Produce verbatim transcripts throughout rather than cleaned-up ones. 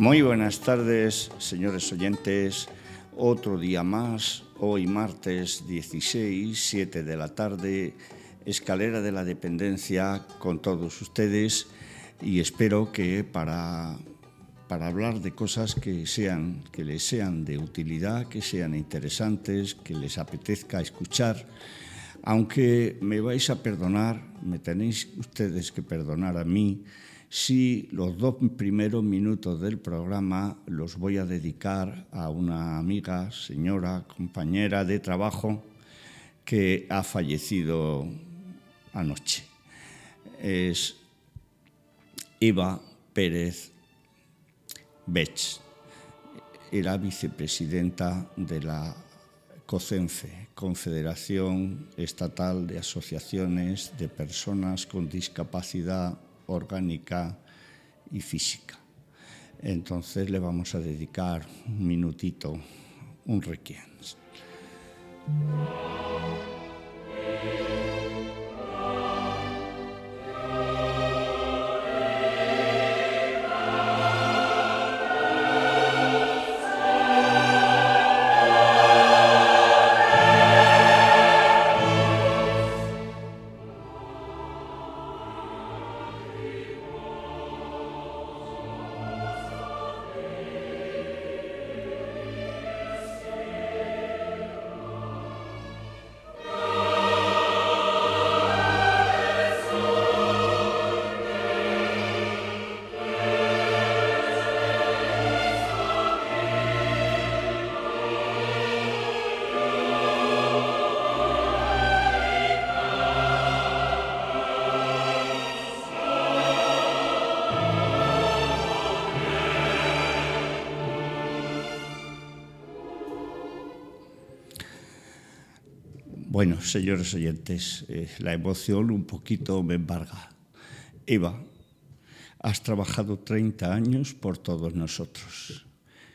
Muy buenas tardes, señores oyentes. Otro día más, hoy martes dieciséis, siete de la tarde, Escalera de la Dependencia con todos ustedes, y espero que para, para hablar de cosas que, sean, que les sean de utilidad, que sean interesantes, que les apetezca escuchar, aunque me vais a perdonar, me tenéis ustedes que perdonar a mí, si los dos primeros minutos del programa los voy a dedicar a una amiga, señora, compañera de trabajo que ha fallecido anoche. Es Eva Pérez Bech, era vicepresidenta de la COCENFE, Confederación Estatal de Asociaciones de Personas con Discapacidad Orgánica y Física. Entonces le vamos a dedicar un minutito, un requiem. Bueno, señores oyentes, eh, la emoción un poquito me embarga. Eva, has trabajado treinta años por todos nosotros.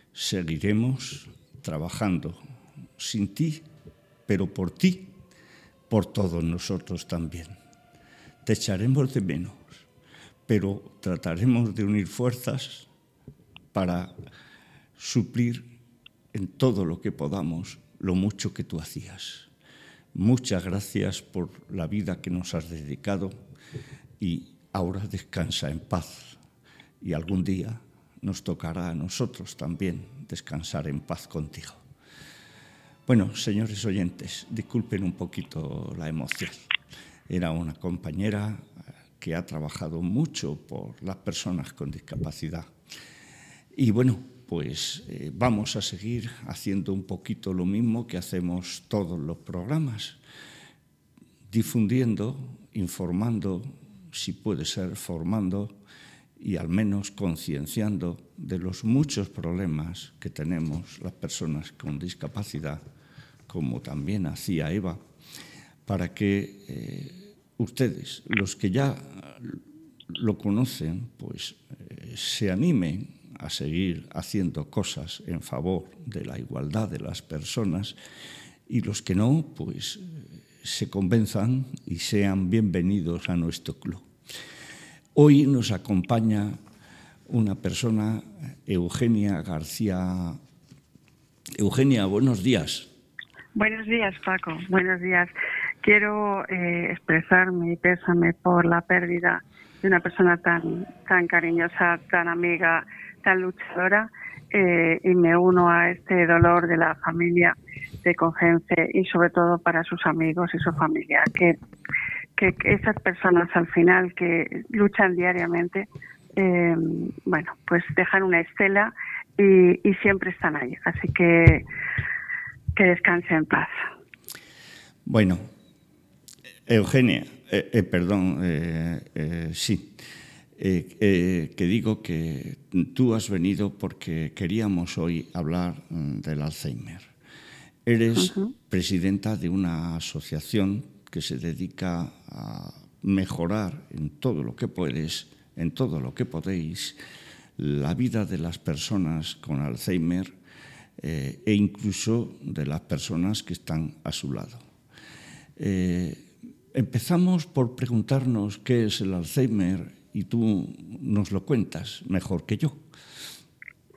Seguiremos trabajando sin ti, pero por ti, por todos nosotros también. Te echaremos de menos, pero trataremos de unir fuerzas para suplir en todo lo que podamos lo mucho que tú hacías. Muchas gracias por la vida que nos has dedicado y ahora descansa en paz. Y algún día nos tocará a nosotros también descansar en paz contigo. Bueno, señores oyentes, disculpen un poquito la emoción. Era una compañera que ha trabajado mucho por las personas con discapacidad. Y bueno, pues eh, vamos a seguir haciendo un poquito lo mismo que hacemos todos los programas, difundiendo, informando, si puede ser formando y al menos concienciando de los muchos problemas que tenemos las personas con discapacidad, como también hacía Eva, para que eh, ustedes, los que ya lo conocen, pues eh, se animen a seguir haciendo cosas en favor de la igualdad de las personas, y los que no, pues se convenzan y sean bienvenidos a nuestro club. Hoy nos acompaña una persona, Eugenia García. Eugenia, buenos días. Buenos días, Paco. Buenos días. Quiero eh, expresar mi pésame por la pérdida de una persona tan, tan cariñosa, tan amiga, tan luchadora, eh, y me uno a este dolor de la familia de COCENFE y sobre todo para sus amigos y su familia, que, que, que esas personas al final que luchan diariamente, eh, bueno, pues dejan una estela y, y siempre están ahí, así que que descanse en paz. Bueno, Eugenia, eh, eh, perdón, eh, eh, sí. Eh, eh, que digo que tú has venido porque queríamos hoy hablar mm, del Alzheimer. Eres uh-huh. presidenta de una asociación que se dedica a mejorar en todo lo que puedes, en todo lo que podéis, la vida de las personas con Alzheimer eh, e incluso de las personas que están a su lado. Eh, empezamos por preguntarnos qué es el Alzheimer y tú nos lo cuentas mejor que yo.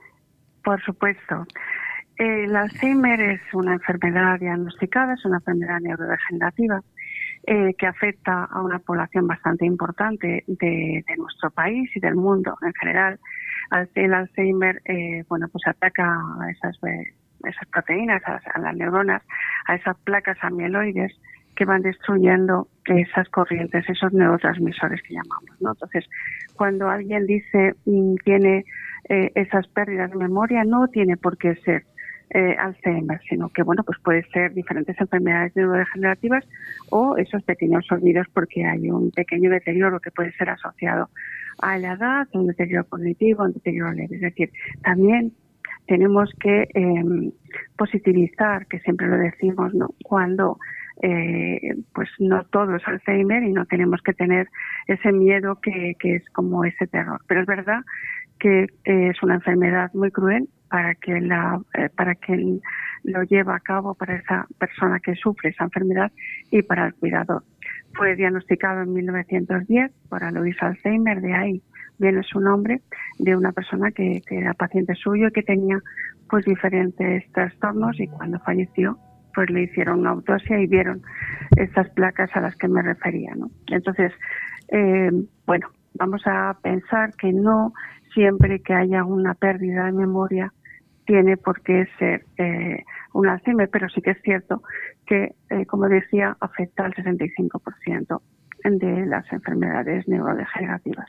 Por supuesto. El Alzheimer es una enfermedad diagnosticada, es una enfermedad neurodegenerativa eh, que afecta a una población bastante importante de, de nuestro país y del mundo en general. El Alzheimer, eh, bueno, pues ataca a esas, esas proteínas, a las, a las neuronas, a esas placas amiloides que van destruyendo esas corrientes, esos neurotransmisores que llamamos, ¿no? Entonces, cuando alguien dice tiene eh, esas pérdidas de memoria, no tiene por qué ser eh, Alzheimer, sino que, bueno, pues puede ser diferentes enfermedades neurodegenerativas o esos pequeños olvidos porque hay un pequeño deterioro que puede ser asociado a la edad, un deterioro cognitivo, un deterioro leve. Es decir, también tenemos que eh, positivizar, que siempre lo decimos, ¿no? Cuando eh, pues no todo es Alzheimer y no tenemos que tener ese miedo que, que es como ese terror. Pero es verdad que eh, es una enfermedad muy cruel para que la eh, para quien lo lleva a cabo, para esa persona que sufre esa enfermedad y para el cuidador. Fue diagnosticado en mil novecientos diez por Alois Alzheimer, de ahí viene su nombre, de una persona que, que era paciente suyo y que tenía pues diferentes trastornos, y cuando falleció pues le hicieron una autopsia y vieron estas placas a las que me refería, ¿no? Entonces, eh, bueno, vamos a pensar que no siempre que haya una pérdida de memoria tiene por qué ser eh, un Alzheimer, pero sí que es cierto que, eh, como decía, afecta al sesenta y cinco por ciento de las enfermedades neurodegenerativas.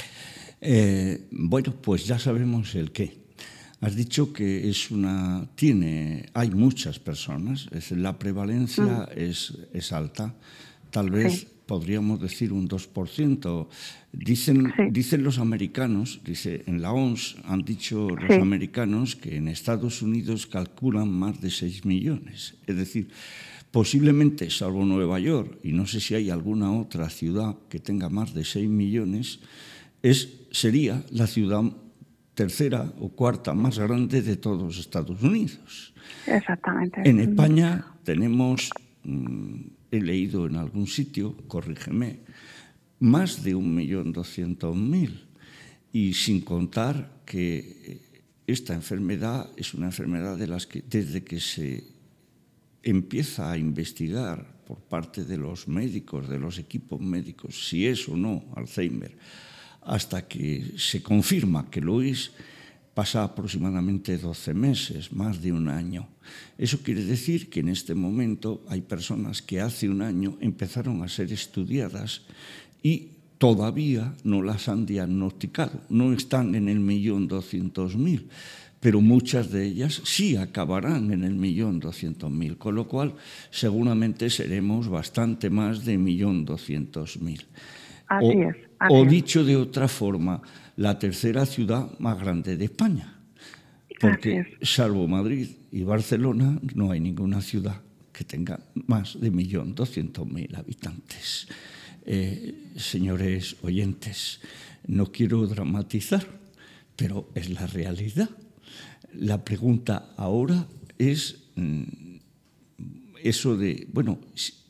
Eh, bueno, pues ya sabemos el qué. Has dicho que es una tiene hay muchas personas, es, la prevalencia mm. es, es alta, tal vez sí. podríamos decir un dos por ciento. Dicen, sí. dicen los americanos, dice en la O M S, han dicho los sí. americanos que en Estados Unidos calculan más de seis millones. Es decir, posiblemente, salvo Nueva York, y no sé si hay alguna otra ciudad que tenga más de seis millones, es, sería la ciudad tercera o cuarta más grande de todos Estados Unidos. Exactamente. En España tenemos, he leído en algún sitio, corrígeme, más de un millón doscientos mil, y sin contar que esta enfermedad es una enfermedad de las que desde que se empieza a investigar por parte de los médicos, de los equipos médicos, si es o no Alzheimer, hasta que se confirma que lo es, pasa aproximadamente doce meses, más de un año. Eso quiere decir que en este momento hay personas que hace un año empezaron a ser estudiadas y todavía no las han diagnosticado. No están en el millón doscientos mil, pero muchas de ellas sí acabarán en el millón doscientos mil, con lo cual seguramente seremos bastante más de millón doscientos mil. Así o, es. Así o es. dicho de otra forma, la tercera ciudad más grande de España, porque salvo Madrid y Barcelona no hay ninguna ciudad que tenga más de un millón doscientos mil habitantes. Eh, señores oyentes, no quiero dramatizar, pero es la realidad. La pregunta ahora es mmm, eso de, bueno,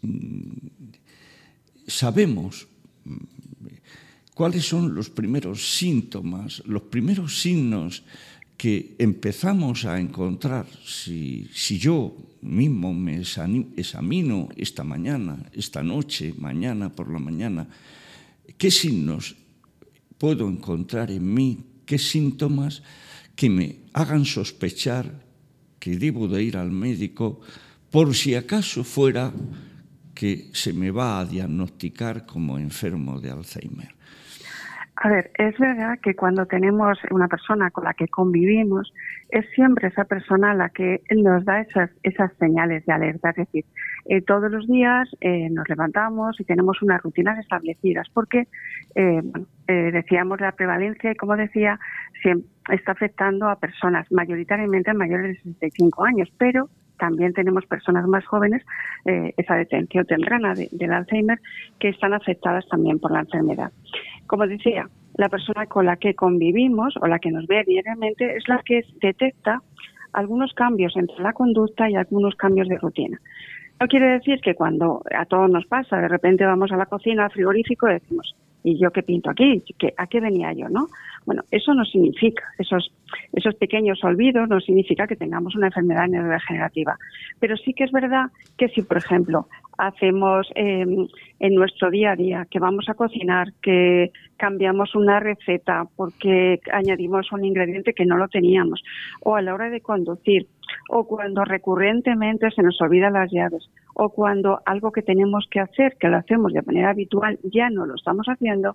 sabemos cuáles son los primeros síntomas, los primeros signos que empezamos a encontrar si, si yo mismo me examino esta mañana, esta noche, mañana por la mañana, qué signos puedo encontrar en mí, qué síntomas que me hagan sospechar que debo de ir al médico por si acaso fuera que se me va a diagnosticar como enfermo de Alzheimer. A ver, es verdad que cuando tenemos una persona con la que convivimos, es siempre esa persona la que nos da esas, esas señales de alerta. Es decir, eh, todos los días eh, nos levantamos y tenemos unas rutinas establecidas, porque, eh, bueno, eh, decíamos la prevalencia y, como decía, siempre está afectando a personas mayoritariamente mayores de sesenta y cinco años, pero también tenemos personas más jóvenes, eh, esa detención temprana de, del Alzheimer, que están afectadas también por la enfermedad. Como decía, la persona con la que convivimos o la que nos ve diariamente es la que detecta algunos cambios entre la conducta y algunos cambios de rutina. No quiere decir que cuando a todos nos pasa, de repente vamos a la cocina, al frigorífico y decimos, ¿y yo qué pinto aquí? ¿Qué, ¿A qué venía yo, no? Bueno, eso no significa, esos, esos pequeños olvidos no significa que tengamos una enfermedad neurodegenerativa. Pero sí que es verdad que si, por ejemplo, hacemos eh, en nuestro día a día, que vamos a cocinar, que cambiamos una receta porque añadimos un ingrediente que no lo teníamos, o a la hora de conducir, o cuando recurrentemente se nos olvidan las llaves, o cuando algo que tenemos que hacer, que lo hacemos de manera habitual, ya no lo estamos haciendo,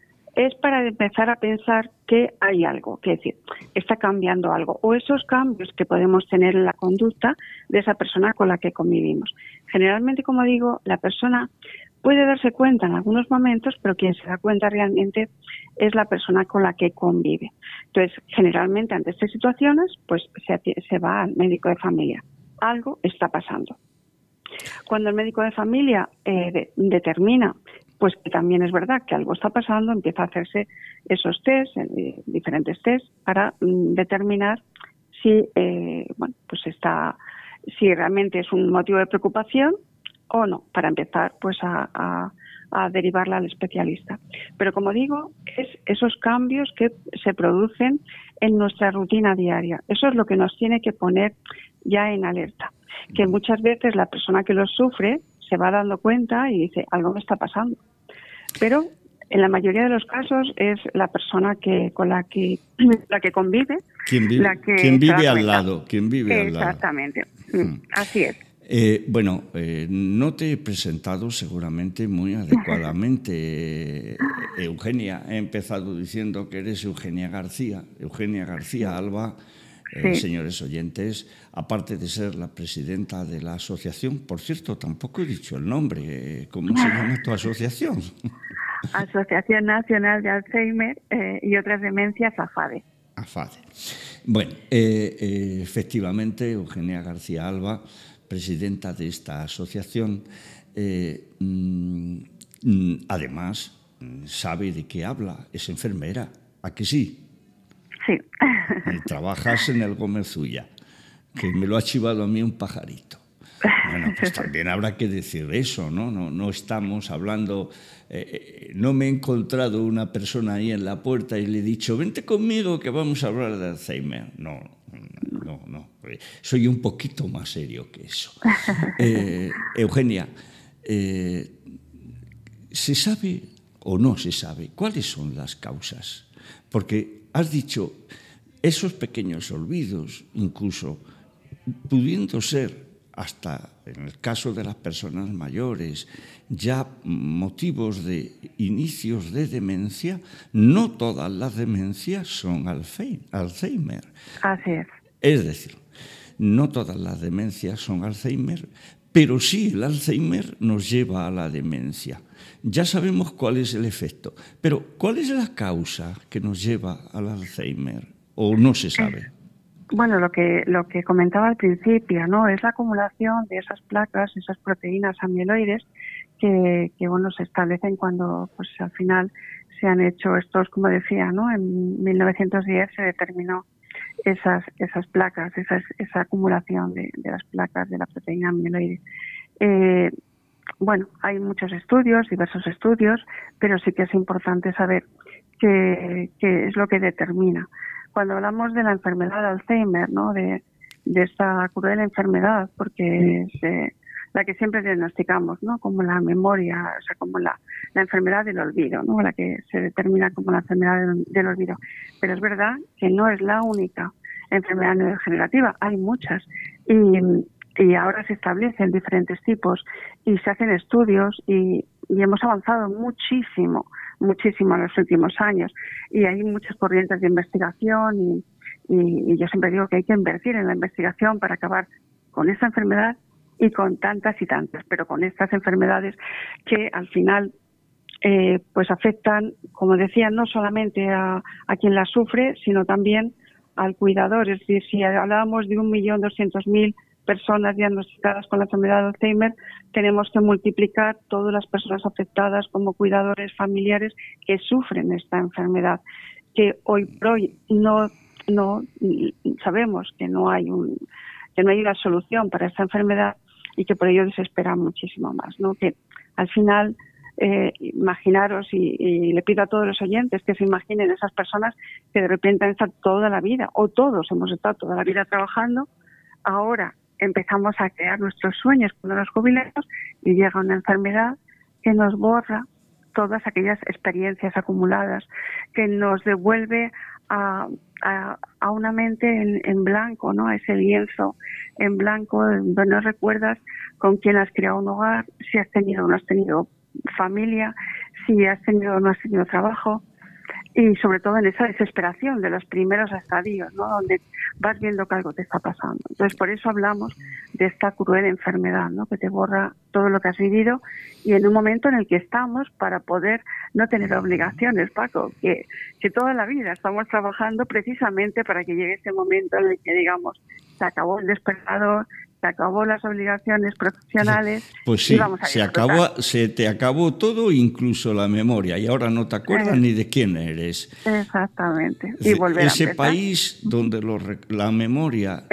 es para empezar a pensar que hay algo, que es decir, está cambiando algo, o esos cambios que podemos tener en la conducta de esa persona con la que convivimos. Generalmente, como digo, la persona puede darse cuenta en algunos momentos, pero quien se da cuenta realmente es la persona con la que convive. Entonces, generalmente ante estas situaciones, pues se, se va al médico de familia. Algo está pasando. Cuando el médico de familia eh, de, determina pues que también es verdad que algo está pasando, empieza a hacerse esos test, eh, diferentes test, para mm, determinar si, eh, bueno, pues está, si realmente es un motivo de preocupación o no, para empezar pues a, a, a derivarla al especialista. Pero como digo, es esos cambios que se producen en nuestra rutina diaria. Eso es lo que nos tiene que poner ya en alerta. Que muchas veces la persona que lo sufre se va dando cuenta y dice, algo me está pasando. Pero en la mayoría de los casos es la persona que con la que la que convive, quien vive, la que quien vive al lado, quien vive al lado. Exactamente, hmm. Así es. Eh, bueno, eh, no te he presentado seguramente muy adecuadamente, eh, Eugenia. He empezado diciendo que eres Eugenia García, Eugenia García Alba. Eh, sí. Señores oyentes, aparte de ser la presidenta de la asociación, por cierto, tampoco he dicho el nombre. ¿Cómo se llama tu asociación? Asociación Nacional de Alzheimer eh, y otras demencias, AFADE. AFADE. Bueno, eh, eh, efectivamente, Eugenia García Alba, presidenta de esta asociación, eh, mm, además sabe de qué habla, es enfermera, ¿a que sí? Sí. Trabajas en el Gómez Ulla, que me lo ha chivado a mí un pajarito. Bueno, pues también habrá que decir eso, ¿no? No, no estamos hablando... Eh, no me he encontrado una persona ahí en la puerta y le he dicho, vente conmigo que vamos a hablar de Alzheimer. No, no, no. Soy un poquito más serio que eso. Eh, Eugenia, eh, ¿se sabe o no se sabe cuáles son las causas? Porque has dicho, esos pequeños olvidos, incluso pudiendo ser, hasta en el caso de las personas mayores, ya motivos de inicios de demencia, no todas las demencias son Alzheimer. Así es. Es decir, no todas las demencias son Alzheimer, pero sí el Alzheimer nos lleva a la demencia. Ya sabemos cuál es el efecto, pero ¿cuál es la causa que nos lleva al Alzheimer? ¿O no se sabe? Bueno, lo que lo que comentaba al principio, ¿no? Es la acumulación de esas placas, esas proteínas amiloides que, que bueno, se establecen cuando, pues al final se han hecho estos, como decía, ¿no? En mil novecientos diez se determinó esas esas placas, esas, esa acumulación de, de las placas de la proteína amiloide. Eh, bueno, hay muchos estudios, diversos estudios, pero sí que es importante saber qué, qué es lo que determina. Cuando hablamos de la enfermedad de Alzheimer, ¿no? de, de esta cruel enfermedad, porque es eh, la que siempre diagnosticamos, ¿no? Como la memoria, o sea, como la, la enfermedad del olvido, ¿no? La que se determina como la enfermedad del, del olvido. Pero es verdad que no es la única enfermedad neurodegenerativa, hay muchas. Y, y ahora se establecen diferentes tipos y se hacen estudios y, y hemos avanzado muchísimo muchísimo en los últimos años y hay muchas corrientes de investigación y, y, y yo siempre digo que hay que invertir en la investigación para acabar con esta enfermedad y con tantas y tantas, pero con estas enfermedades que al final eh, pues afectan, como decía, no solamente a, a quien la sufre, sino también al cuidador. Es decir, si hablábamos de un millón doscientos mil personas diagnosticadas con la enfermedad de Alzheimer, tenemos que multiplicar todas las personas afectadas como cuidadores familiares que sufren esta enfermedad, que hoy por hoy no, no sabemos que no hay un, que no hay una solución para esta enfermedad y que por ello desespera muchísimo más, ¿no? Que al final eh, imaginaros, y, y le pido a todos los oyentes que se imaginen esas personas que de repente han estado toda la vida, o todos hemos estado toda la vida trabajando, ahora empezamos a crear nuestros sueños cuando nos jubilemos y llega una enfermedad que nos borra todas aquellas experiencias acumuladas, que nos devuelve a, a, a una mente en, en blanco, ¿no? A ese lienzo en blanco, donde no recuerdas con quién has creado un hogar, si has tenido o no has tenido familia, si has tenido o no has tenido trabajo, y sobre todo en esa desesperación de los primeros estadios, ¿no? Donde vas viendo que algo te está pasando. Entonces, por eso hablamos de esta cruel enfermedad, ¿no? Que te borra todo lo que has vivido, y en un momento en el que estamos para poder no tener obligaciones, Paco, que, que toda la vida estamos trabajando precisamente para que llegue ese momento en el que digamos, se acabó el despertador, se acabó las obligaciones profesionales. Pues sí, y vamos a se, acabó, se te acabó todo, incluso la memoria, y ahora no te acuerdas eh, ni de quién eres. Exactamente. Y volver Ese a empezar. país donde lo, la memoria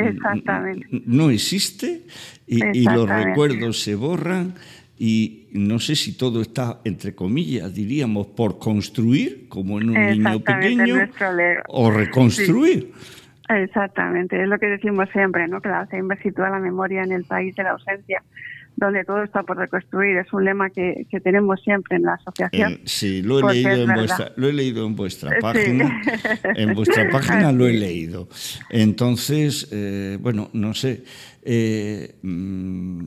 no existe y, y los recuerdos se borran, y no sé si todo está, entre comillas, diríamos, por construir, como en un niño pequeño, o reconstruir. Sí. Exactamente, es lo que decimos siempre, ¿no? Que la Alzheimer sitúa la memoria en el país de la ausencia, donde todo está por reconstruir. Es un lema que, que tenemos siempre en la asociación. Eh, sí, lo he leído en vuestra, lo he leído en vuestra página. Sí. En vuestra página lo he leído. Entonces, eh, bueno, no sé. Eh, mm,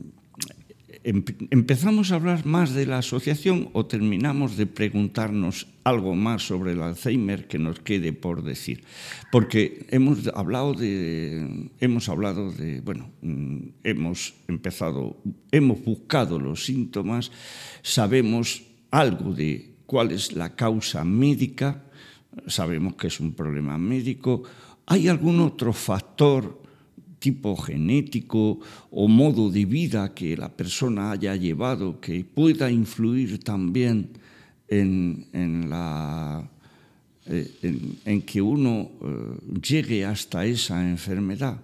¿Empezamos a hablar más de la asociación o terminamos de preguntarnos algo más sobre el Alzheimer que nos quede por decir? Porque hemos hablado de, hemos hablado de, bueno, hemos empezado, hemos buscado los síntomas, sabemos algo de cuál es la causa médica, sabemos que es un problema médico. ¿Hay algún otro factor tipo genético o modo de vida que la persona haya llevado que pueda influir también en, en, la, en, en que uno eh, llegue hasta esa enfermedad?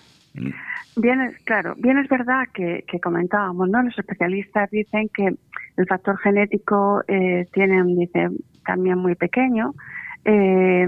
Bien, es, claro, bien es verdad que, que comentábamos, ¿no? Los especialistas dicen que el factor genético eh, tiene un índice también muy pequeño. Eh,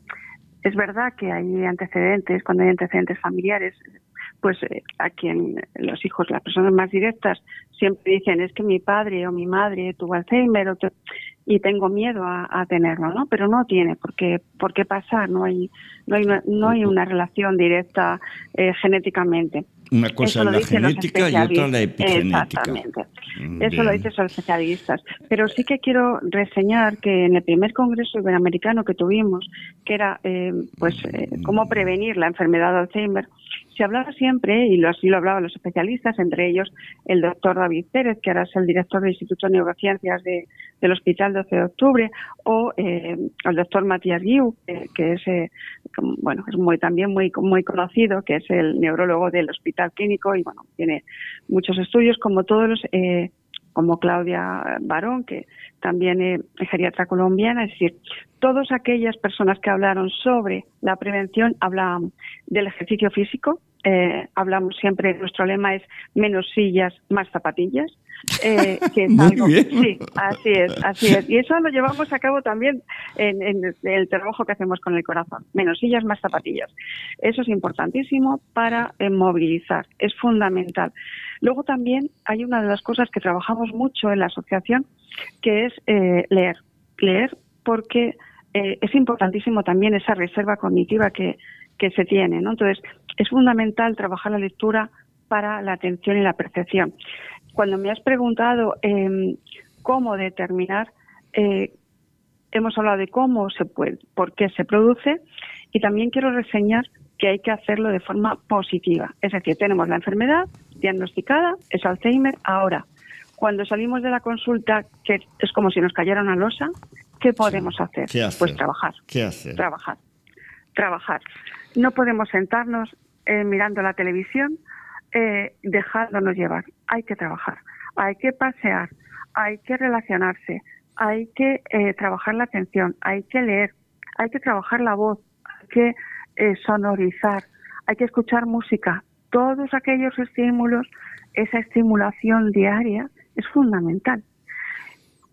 Es verdad que hay antecedentes, cuando hay antecedentes familiares, pues eh, a quien los hijos, las personas más directas, siempre dicen es que mi padre o mi madre tuvo Alzheimer o te, y tengo miedo a, a tenerlo, ¿no? Pero no tiene por qué, por qué pasar, no hay, no hay, una, no hay una relación directa eh, genéticamente. Una cosa es la genética y otra la epigenética. Exactamente. Bien. Eso lo dicen los especialistas. Pero sí que quiero reseñar que en el primer congreso iberoamericano que tuvimos, que era eh, pues eh, cómo prevenir la enfermedad de Alzheimer, se hablaba siempre, y lo, así lo hablaban los especialistas, entre ellos el doctor David Pérez, que ahora es el director del Instituto de Neurociencias de, del Hospital doce de octubre, o eh, el doctor Matías Guiu, que, que es eh, bueno es muy también muy muy conocido, que es el neurólogo del Hospital Clínico, y bueno, tiene muchos estudios, como todos los, eh, como Claudia Barón, que también es eh, geriatra colombiana. Es decir, todas aquellas personas que hablaron sobre la prevención hablaban del ejercicio físico. Eh, hablamos siempre, nuestro lema es menos sillas, más zapatillas. Eh, que es Muy algo, bien. Sí, así es, así es. Y eso lo llevamos a cabo también en, en el trabajo que hacemos con el corazón. Menos sillas, más zapatillas. Eso es importantísimo para eh, movilizar, es fundamental. Luego también hay una de las cosas que trabajamos mucho en la asociación, que es eh, leer. Leer porque eh, es importantísimo también esa reserva cognitiva que, que se tiene, ¿no? Entonces, es fundamental trabajar la lectura para la atención y la percepción. Cuando me has preguntado eh, cómo determinar, eh, hemos hablado de cómo se puede, por qué se produce, y también quiero reseñar que hay que hacerlo de forma positiva. Es decir, tenemos la enfermedad diagnosticada, es Alzheimer. Ahora, cuando salimos de la consulta, que es como si nos cayera una losa, ¿qué podemos hacer? ¿Qué hacer? Pues trabajar. ¿Qué hacer? Trabajar. Trabajar. No podemos sentarnos eh, mirando la televisión, eh, dejándonos llevar. Hay que trabajar. Hay que pasear. Hay que relacionarse. Hay que eh, trabajar la atención. Hay que leer. Hay que trabajar la voz. Hay que eh, sonorizar. Hay que escuchar música. Todos aquellos estímulos, esa estimulación diaria es fundamental.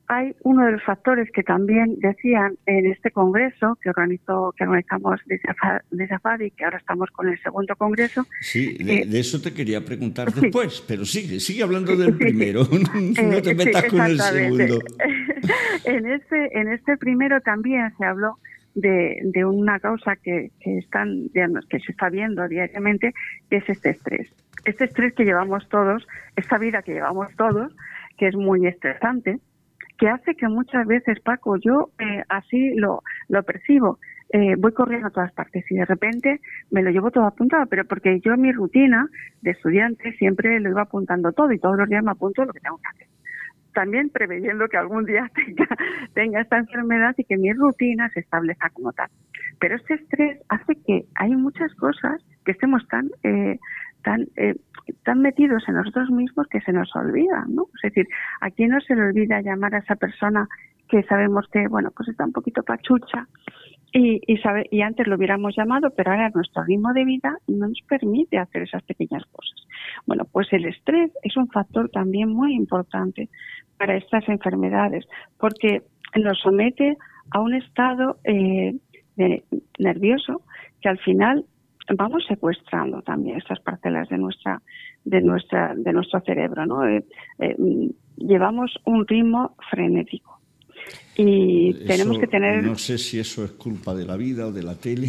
hay uno de los factores que también decían en este congreso que organizó, que organizamos desde Afadi, que ahora estamos con el segundo congreso. Sí, de, eh, de eso te quería preguntar sí, después, pero sigue, sigue hablando sí, del sí, primero, sí. no te Eh, sí, metas con el exactamente. segundo. en este, en este primero también se habló de, de una causa que, que están, que se está viendo diariamente, que es este estrés. Este estrés que llevamos todos, esta vida que llevamos todos, que es muy estresante, que hace que muchas veces, Paco, yo eh, así lo, lo percibo, eh, voy corriendo a todas partes y de repente me lo llevo todo apuntado, pero porque yo en mi rutina de estudiante siempre lo iba apuntando todo y todos los días me apunto lo que tengo que hacer. También preveyendo que algún día tenga, tenga esta enfermedad y que mi rutina se establezca como tal. Pero este estrés hace que hay muchas cosas que estemos tan... Eh, tan eh, tan metidos en nosotros mismos que se nos olvida, ¿no? Es decir, ¿a quién no se le olvida llamar a esa persona que sabemos que, bueno, pues está un poquito pachucha y, y, sabe, y antes lo hubiéramos llamado, pero ahora nuestro ritmo de vida no nos permite hacer esas pequeñas cosas? Bueno, pues el estrés es un factor también muy importante para estas enfermedades, porque nos somete a un estado eh, de, nervioso que al final vamos secuestrando también estas parcelas de nuestra de nuestra de nuestro cerebro, ¿no? Eh, eh, llevamos un ritmo frenético y Eso, tenemos que tener. No sé si eso es culpa de la vida o de la tele.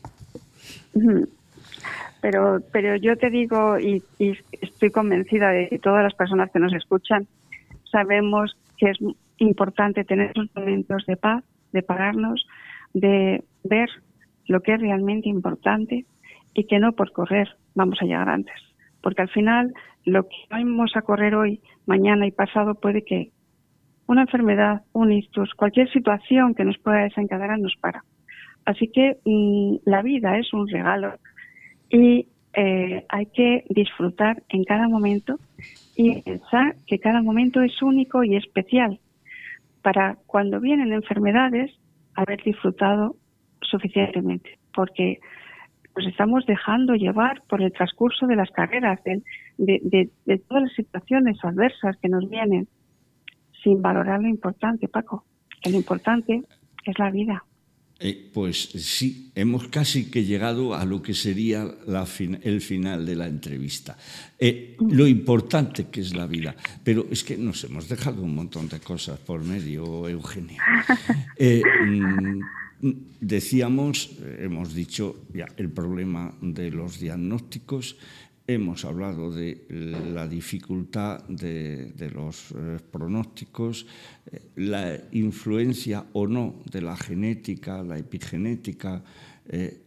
Pero pero yo te digo y, y estoy convencida de que todas las personas que nos escuchan sabemos que es importante tener esos momentos de paz, de pararnos, de ver lo que es realmente importante y que no por correr vamos a llegar antes. Porque al final lo que vamos a correr hoy, mañana y pasado puede que una enfermedad, un ictus, cualquier situación que nos pueda desencadenar nos para. Así que mmm, la vida es un regalo y eh, hay que disfrutar en cada momento y pensar que cada momento es único y especial para cuando vienen enfermedades haber disfrutado suficientemente, porque nos estamos dejando llevar por el transcurso de las carreras, de, de, de, de todas las situaciones adversas que nos vienen, sin valorar lo importante, Paco, que lo importante es la vida. Eh, pues sí, hemos casi que llegado a lo que sería la fin- el final de la entrevista. Eh, lo importante que es la vida, pero es que nos hemos dejado un montón de cosas por medio, Eugenia. Eh, mm, decíamos, hemos dicho ya el problema de los diagnósticos, hemos hablado de la dificultad de, de los eh, pronósticos, eh, la influencia o no de la genética, la epigenética, eh,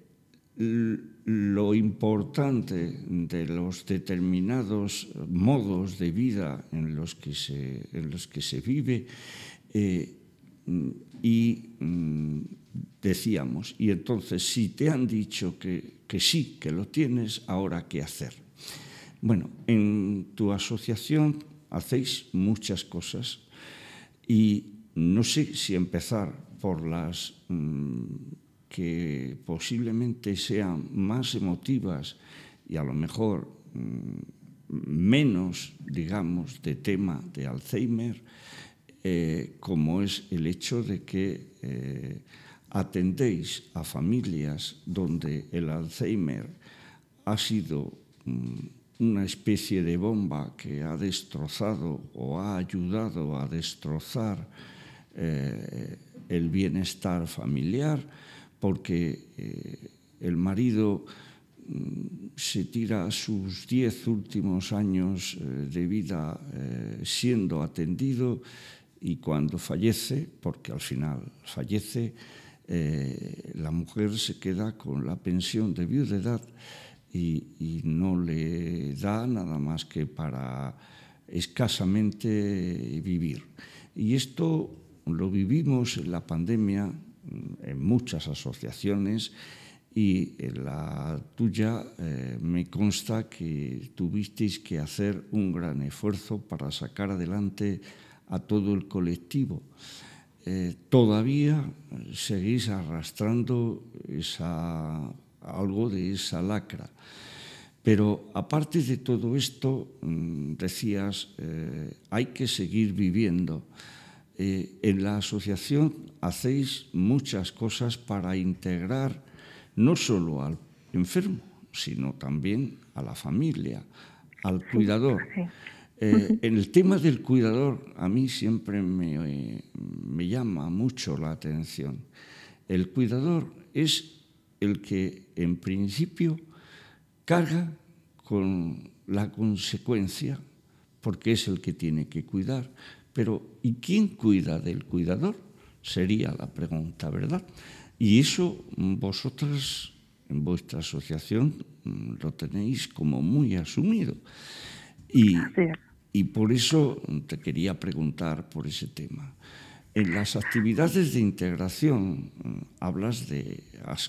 lo importante de los determinados modos de vida en los que se, en los que se vive. Eh, y mm, decíamos, y entonces si te han dicho que, que sí, que lo tienes, ahora ¿qué hacer? Bueno, en tu asociación hacéis muchas cosas y no sé si empezar por las mmm, que posiblemente sean más emotivas y a lo mejor mmm, menos, digamos, de tema de Alzheimer, eh, como es el hecho de que eh, atendéis a familias donde el Alzheimer ha sido mmm, una especie de bomba que ha destrozado o ha ayudado a destrozar eh, el bienestar familiar, porque eh, el marido mm, se tira sus diez últimos años eh, de vida eh, siendo atendido y cuando fallece, porque al final fallece, eh, la mujer se queda con la pensión de viudedad Y, y no le da nada más que para escasamente vivir. Y esto lo vivimos en la pandemia en muchas asociaciones y en la tuya eh, me consta que tuvisteis que hacer un gran esfuerzo para sacar adelante a todo el colectivo. Eh, todavía seguís arrastrando esa... algo de esa lacra. Pero aparte de todo esto, decías, eh, hay que seguir viviendo. eh, en la asociación hacéis muchas cosas para integrar no solo al enfermo, sino también a la familia, al cuidador. Sí. Eh, en el tema del cuidador, a mí siempre me, eh, me llama mucho la atención. El cuidador es el que, en principio, carga con la consecuencia, porque es el que tiene que cuidar. Pero, ¿y quién cuida del cuidador? Sería la pregunta, ¿verdad? Y eso vosotras, en vuestra asociación, lo tenéis como muy asumido. Y, y por eso te quería preguntar por ese tema. En las actividades de integración, hablas de, has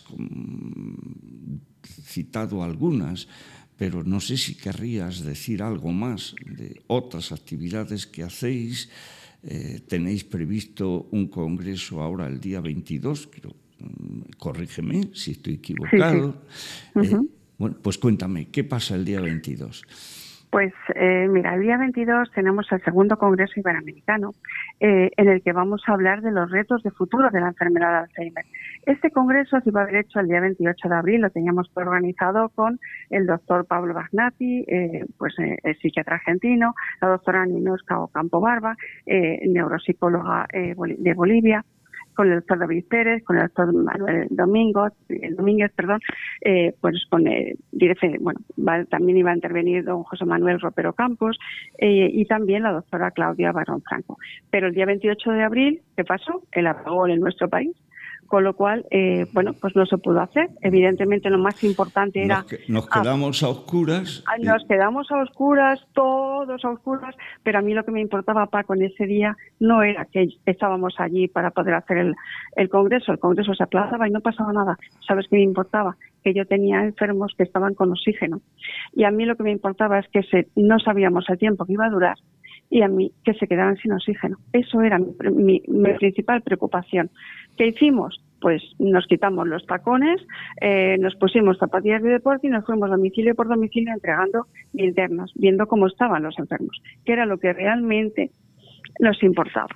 citado algunas, pero no sé si querrías decir algo más de otras actividades que hacéis. Eh, tenéis previsto un congreso ahora el día veintidós, creo, corrígeme si estoy equivocado. Sí, sí. Uh-huh. Eh, bueno, pues cuéntame, ¿qué pasa el día veintidós? Pues eh, mira, el día veintidós tenemos el segundo Congreso Iberoamericano eh, en el que vamos a hablar de los retos de futuro de la enfermedad de Alzheimer. Este congreso se iba a haber hecho el día veintiocho de abril, lo teníamos organizado con el doctor Pablo Bagnati, eh, pues eh, el psiquiatra argentino, la doctora Ninosca Ocampo Barba, eh, neuropsicóloga eh, de Bolivia, con el doctor David Pérez, con el doctor Manuel Domínguez, el Domínguez, perdón, eh, pues con el, bueno, va, también iba a intervenir don José Manuel Ropero Campos eh, y también la doctora Claudia Barón Franco. Pero el día veintiocho de abril, ¿qué pasó? El apagón en nuestro país. Con lo cual, eh, bueno, pues no se pudo hacer. Evidentemente lo más importante era... Nos, que, nos quedamos a, a oscuras. Y... Nos quedamos a oscuras, todos a oscuras, pero a mí lo que me importaba, Paco, en ese día no era que estábamos allí para poder hacer el, el congreso. El congreso se aplazaba y no pasaba nada. ¿Sabes qué me importaba? Que yo tenía enfermos que estaban con oxígeno. Y a mí lo que me importaba es que se, no sabíamos el tiempo que iba a durar y a mí que se quedaran sin oxígeno. Eso era mi, mi, mi principal preocupación. ¿Qué hicimos? Pues nos quitamos los tacones, eh, nos pusimos zapatillas de deporte y nos fuimos domicilio por domicilio entregando linternas, viendo cómo estaban los enfermos, que era lo que realmente nos importaba.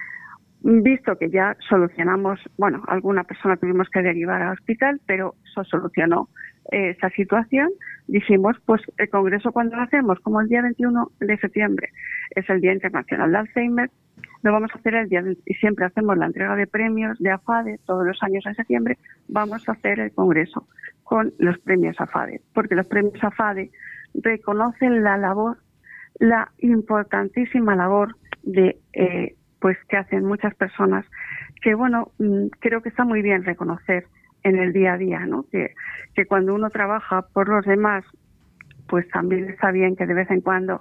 Visto que ya solucionamos, bueno, alguna persona tuvimos que derivar al hospital, pero eso solucionó eh, esa situación, dijimos, pues el congreso cuando lo hacemos, como el día veintiuno de septiembre es el Día Internacional de Alzheimer, lo vamos a hacer el día, y siempre hacemos la entrega de premios de AFADE, todos los años en septiembre, vamos a hacer el congreso con los premios AFADE, porque los premios AFADE reconocen la labor, la importantísima labor de, eh, pues que hacen muchas personas, que bueno, creo que está muy bien reconocer en el día a día, ¿no? Que, que cuando uno trabaja por los demás, pues también está bien que de vez en cuando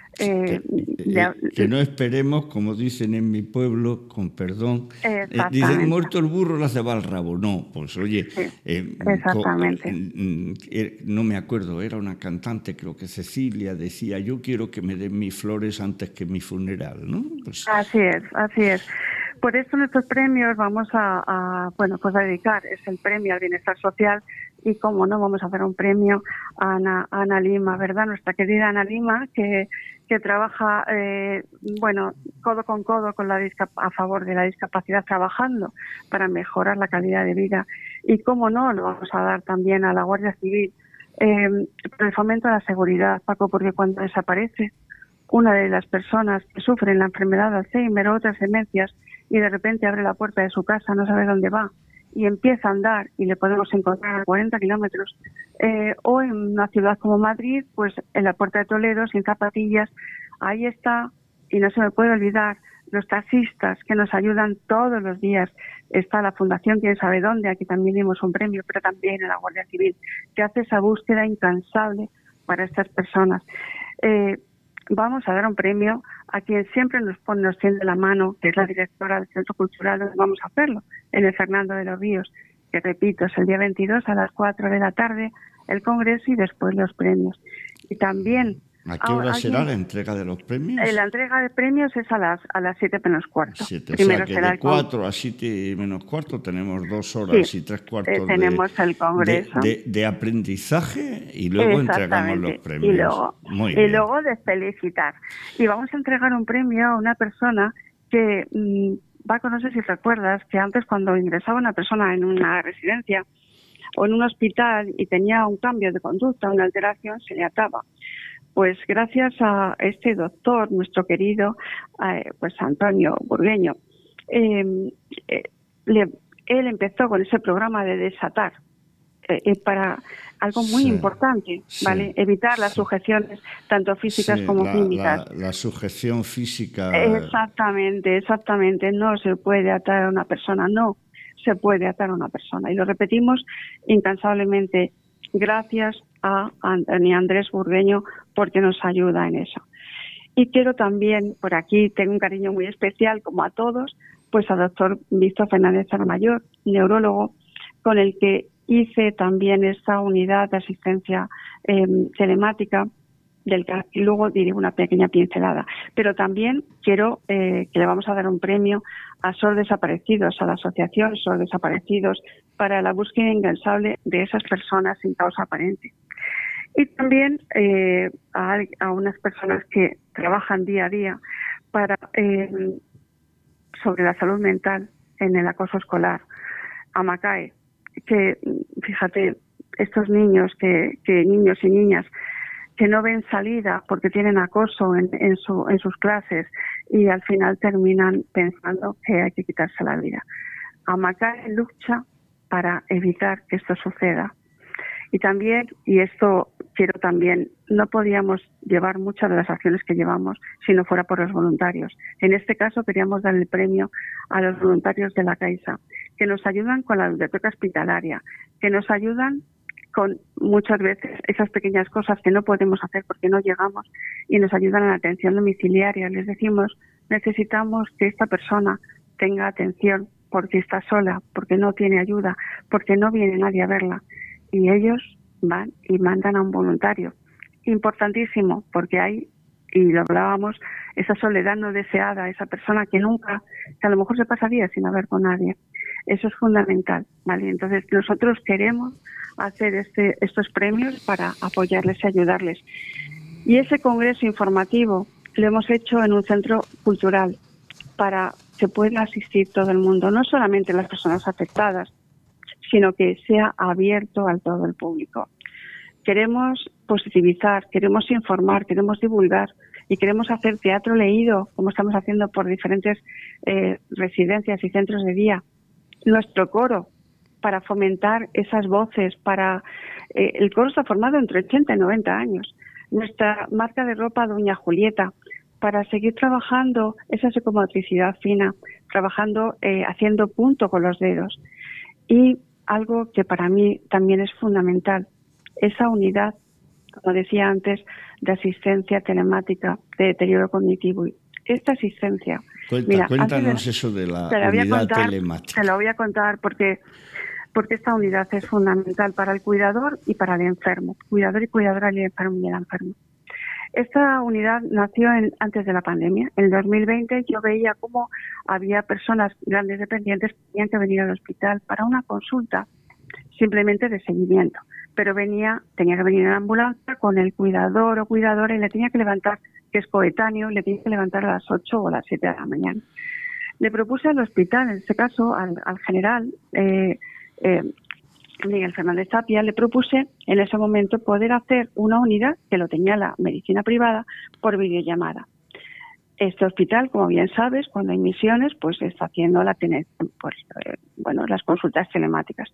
Eh, que, eh, que no esperemos, como dicen en mi pueblo, con perdón, eh, dicen muerto el burro la ceba al rabo. No, pues oye, sí, eh, exactamente. Co, eh, no me acuerdo, era una cantante, creo que Cecilia, decía, yo quiero que me den mis flores antes que mi funeral, ¿no? Pues... Así es, así es. Por eso nuestros premios vamos a, a, bueno, pues a dedicar, es el premio al bienestar social y como no vamos a hacer un premio a Ana, a Ana Lima, ¿verdad? Nuestra querida Ana Lima, que, que trabaja, eh, bueno, codo con codo con la a favor de la discapacidad, trabajando para mejorar la calidad de vida. Y cómo no, lo vamos a dar también a la Guardia Civil, eh, por el fomento de la seguridad, Paco, porque cuando desaparece una de las personas que sufren la enfermedad de Alzheimer o otras demencias y de repente abre la puerta de su casa, no sabe dónde va y empieza a andar y le podemos encontrar a cuarenta kilómetros, eh, o en una ciudad como Madrid, pues en la Puerta de Toledo, sin zapatillas, ahí está, y no se me puede olvidar, los taxistas que nos ayudan todos los días. Está la Fundación Quién sabe dónde, aquí también dimos un premio, pero también en la Guardia Civil, que hace esa búsqueda incansable para estas personas. Eh, Vamos a dar un premio a quien siempre nos pone, nos tiende la mano, que es la directora del Centro Cultural, donde vamos a hacerlo, en el Fernando de los Ríos, que repito, es el día veintidós a las cuatro de la tarde, el congreso y después los premios. Y también... ¿A qué hora aquí, será la entrega de los premios? La entrega de premios es a las a las siete menos cuarto. Siete, Primero o sea que será de cuatro a siete menos cuarto tenemos dos horas sí, y tres cuartos eh, tenemos de, el congreso. De, de, de aprendizaje y luego entregamos los premios. Y luego, Muy y bien. luego de felicitar. Y vamos a entregar un premio a una persona que, Paco, no sé si recuerdas que antes cuando ingresaba una persona en una residencia o en un hospital y tenía un cambio de conducta, una alteración, se le ataba. Pues gracias a este doctor, nuestro querido, eh, pues Antonio Burgueño, eh, eh, le, él empezó con ese programa de desatar eh, para algo muy sí, importante, ¿vale? Sí, evitar las sí. sujeciones tanto físicas sí, como la, químicas. La, la sujeción física. Exactamente, exactamente. No se puede atar a una persona, no se puede atar a una persona. Y lo repetimos incansablemente. Gracias a Antonio Andrés Burgueño porque nos ayuda en eso. Y quiero también, por aquí tengo un cariño muy especial, como a todos, pues al doctor Víctor Fernández Armayor, neurólogo, con el que hice también esta unidad de asistencia eh, telemática, del que luego diré una pequeña pincelada. Pero también quiero eh, que le vamos a dar un premio a S O R Desaparecidos, a la Asociación S O R Desaparecidos, para la búsqueda incansable de esas personas sin causa aparente. Y también eh, a, a unas personas que trabajan día a día para eh, sobre la salud mental en el acoso escolar, a Macae, que fíjate, estos niños, que, que niños y niñas que no ven salida porque tienen acoso en, en, su, en sus clases y al final terminan pensando que hay que quitarse la vida. A Macae lucha para evitar que esto suceda. Y también, y esto quiero también, no podíamos llevar muchas de las acciones que llevamos si no fuera por los voluntarios. En este caso queríamos dar el premio a los voluntarios de la Caixa, que nos ayudan con la biblioteca hospitalaria, que nos ayudan con muchas veces esas pequeñas cosas que no podemos hacer porque no llegamos y nos ayudan a la atención domiciliaria. Les decimos, necesitamos que esta persona tenga atención porque está sola, porque no tiene ayuda, porque no viene nadie a verla. Y ellos van y mandan a un voluntario. Importantísimo, porque hay, y lo hablábamos, esa soledad no deseada, esa persona que nunca, que a lo mejor se pasa días sin hablar con nadie. Eso es fundamental, ¿vale? Entonces nosotros queremos hacer este, estos premios para apoyarles y ayudarles. Y ese congreso informativo lo hemos hecho en un centro cultural para que pueda asistir todo el mundo, no solamente las personas afectadas, sino que sea abierto a todo el público. Queremos positivizar, queremos informar, queremos divulgar y queremos hacer teatro leído, como estamos haciendo por diferentes eh, residencias y centros de día. Nuestro coro, para fomentar esas voces, para eh, el coro está formado entre ochenta y noventa años. Nuestra marca de ropa Doña Julieta, para seguir trabajando esa psicomotricidad fina, trabajando, eh, haciendo punto con los dedos. Y algo que para mí también es fundamental, esa unidad, como decía antes, de asistencia telemática de deterioro cognitivo. Esta asistencia... Cuenta, Mira, cuéntanos de, eso de la unidad contar, telemática. Te lo voy a contar porque, porque esta unidad es fundamental para el cuidador y para el enfermo. Cuidador y cuidadora y el enfermo y el enfermo. Esta unidad nació en, antes de la pandemia. En el dos mil veinte yo veía cómo había personas grandes dependientes que tenían que venir al hospital para una consulta simplemente de seguimiento. Pero venía, tenía que venir en ambulancia con el cuidador o cuidadora y le tenía que levantar, que es coetáneo, le tenía que levantar a las ocho o a las siete de la mañana. Le propuse al hospital, en este caso al, al general, eh, eh, Miguel Fernández Tapia, le propuse en ese momento poder hacer una unidad que lo tenía la medicina privada por videollamada. Este hospital, como bien sabes, cuando hay misiones, pues está haciendo la pues, eh, bueno, las consultas telemáticas.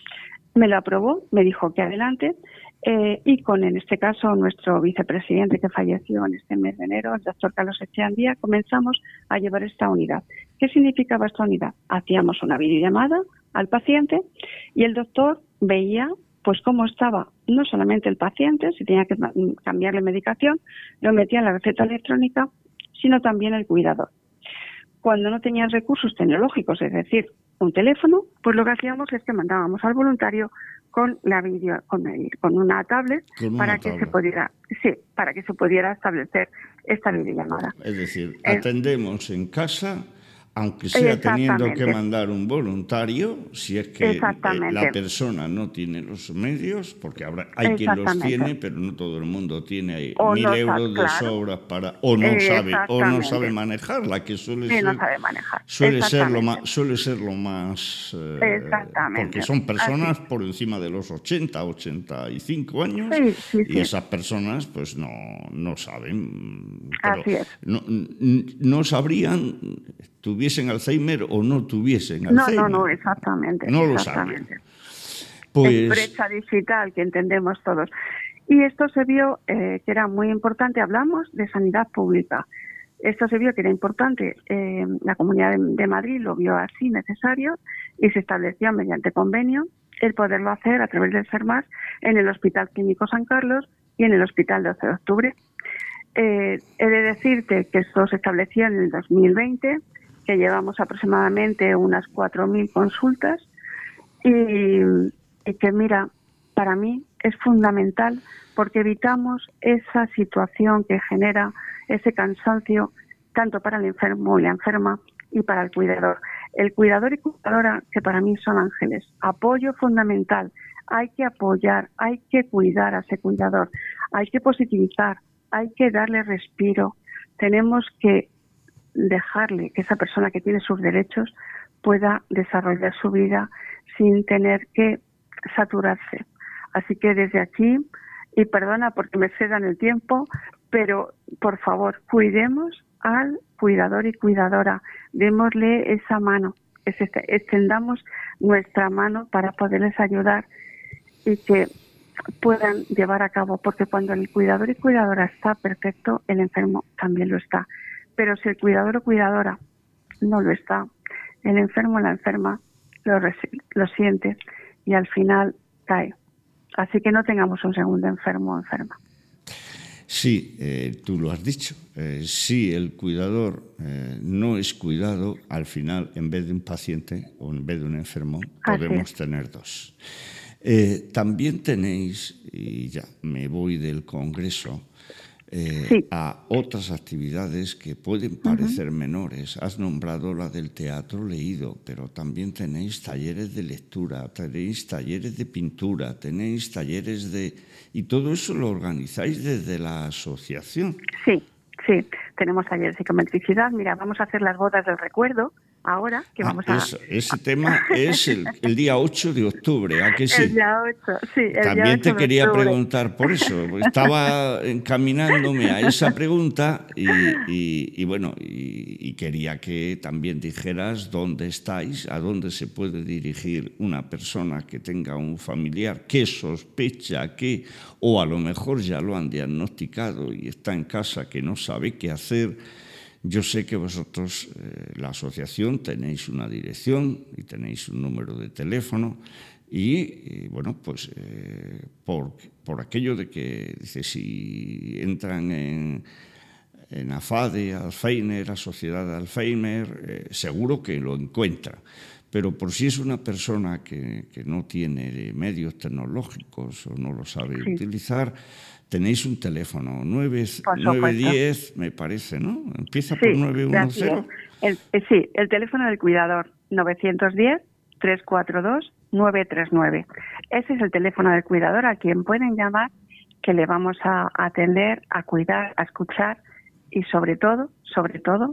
Me lo aprobó, me dijo que adelante, eh, y con, en este caso, nuestro vicepresidente que falleció en este mes de enero, el doctor Carlos Echeandía, comenzamos a llevar esta unidad. ¿Qué significaba esta unidad? Hacíamos una videollamada al paciente y el doctor veía pues cómo estaba no solamente el paciente, si tenía que cambiarle medicación, lo metía en la receta electrónica, sino también el cuidador. Cuando no tenían recursos tecnológicos, es decir, un teléfono, pues lo que hacíamos es que mandábamos al voluntario con la video, con, el, con una tablet con una para tablet. que se pudiera, sí, para que se pudiera establecer esta videollamada. Es decir, es, atendemos en casa aunque sea teniendo que mandar un voluntario, si es que eh, la persona no tiene los medios, porque habrá, hay quien los tiene, pero no todo el mundo tiene o mil no euros sabe, de claro. sobras para, o no sabe, o no sabe manejarla, que suele sí, ser, no sabe manejar. suele ser lo más, suele ser lo más, eh, Exactamente. porque son personas Así. por encima de los ochenta, ochenta y cinco años, sí, sí, y sí. esas personas, pues no, no saben, pero Así es. no, no sabrían. Tuviesen Alzheimer o no tuviesen Alzheimer. No, no, no, exactamente. No lo exactamente. saben. Pues... Es brecha digital que entendemos todos. Y esto se vio eh, que era muy importante. Hablamos de sanidad pública. Esto se vio que era importante. Eh, la Comunidad de, de Madrid lo vio así necesario y se estableció mediante convenio el poderlo hacer a través del SERMAS en el Hospital Clínico San Carlos y en el Hospital doce de octubre. Eh, he de decirte que esto se estableció en el dos mil veinte, que llevamos aproximadamente unas cuatro mil consultas y, y que, mira, para mí es fundamental porque evitamos esa situación que genera ese cansancio tanto para el enfermo y la enferma y para el cuidador. El cuidador y cuidadora, que para mí son ángeles, apoyo fundamental. Hay que apoyar, hay que cuidar a ese cuidador, hay que positivizar, hay que darle respiro. Tenemos que dejarle que esa persona que tiene sus derechos pueda desarrollar su vida sin tener que saturarse. Así que desde aquí, y perdona porque me cedan el tiempo, pero por favor, cuidemos al cuidador y cuidadora, démosle esa mano, extendamos nuestra mano para poderles ayudar y que puedan llevar a cabo, porque cuando el cuidador y cuidadora está perfecto, el enfermo también lo está. Pero si el cuidador o cuidadora no lo está, el enfermo o la enferma lo, lo siente y al final cae. Así que no tengamos un segundo enfermo o enferma. Sí, eh, tú lo has dicho. Eh, si el cuidador eh, no es cuidado, al final, en vez de un paciente o en vez de un enfermo, podemos tener dos. Eh, también tenéis, y ya me voy del Congreso, Eh, sí. a otras actividades que pueden parecer uh-huh. menores. Has nombrado la del teatro leído, pero también tenéis talleres de lectura, tenéis talleres de pintura, tenéis talleres de... Y todo eso lo organizáis desde la asociación. Sí, sí. Tenemos talleres de psicometricidad. Mira, vamos a hacer las bodas del recuerdo ahora. Que ah, vamos a... eso, ese tema es el, el día ocho de octubre, ¿a que sí? El día ocho, sí. El También día ocho te quería octubre. preguntar por eso. Estaba encaminándome a esa pregunta y, y, y bueno, y, y quería que también dijeras dónde estáis, a dónde se puede dirigir una persona que tenga un familiar que sospecha que, o a lo mejor ya lo han diagnosticado y está en casa que no sabe qué hacer. Yo sé que vosotros, eh, la asociación, tenéis una dirección y tenéis un número de teléfono y, y bueno, pues eh, por, por aquello de que, dice, si entran en, en AFADE, Alzheimer, la Sociedad de Alzheimer, eh, seguro que lo encuentra. Pero por si es una persona que, que no tiene medios tecnológicos o no lo sabe sí. utilizar, tenéis un teléfono, nueve diez, me parece, ¿no? Empieza sí, por nueve uno cero. El, el, sí, el teléfono del cuidador, nueve uno cero, tres cuatro dos, nueve tres nueve. Ese es el teléfono del cuidador a quien pueden llamar, que le vamos a atender, a cuidar, a escuchar y sobre todo, sobre todo,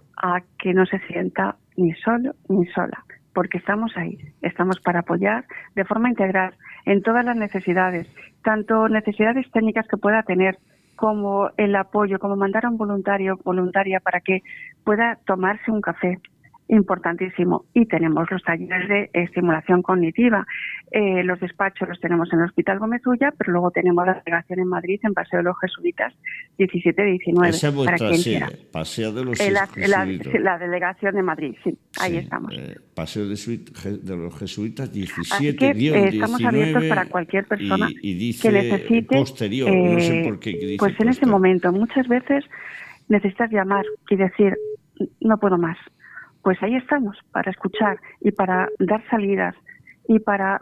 a que no se sienta ni solo ni sola, porque estamos ahí, estamos para apoyar de forma integral en todas las necesidades, tanto necesidades técnicas que pueda tener, como el apoyo, como mandar a un voluntario, voluntaria para que pueda tomarse un café, importantísimo. Y tenemos los talleres de estimulación cognitiva. Eh, los despachos los tenemos en el Hospital Gómez Ulla, pero luego tenemos la delegación en Madrid, en Paseo de los Jesuitas, diecisiete diecinueve. Esa es vuestra, sí, Paseo de los eh, la, Jesuitas. La, la delegación de Madrid, sí, ahí sí, estamos. Eh, Paseo de, de los Jesuitas, diecisiete, Así que, eh, estamos diecinueve, abiertos para cualquier persona y, y dice que necesite. Posterior, eh, no sé por qué dice Pues en posterior. ese momento, muchas veces necesitas llamar y decir, no puedo más. Pues ahí estamos, para escuchar y para dar salidas y para,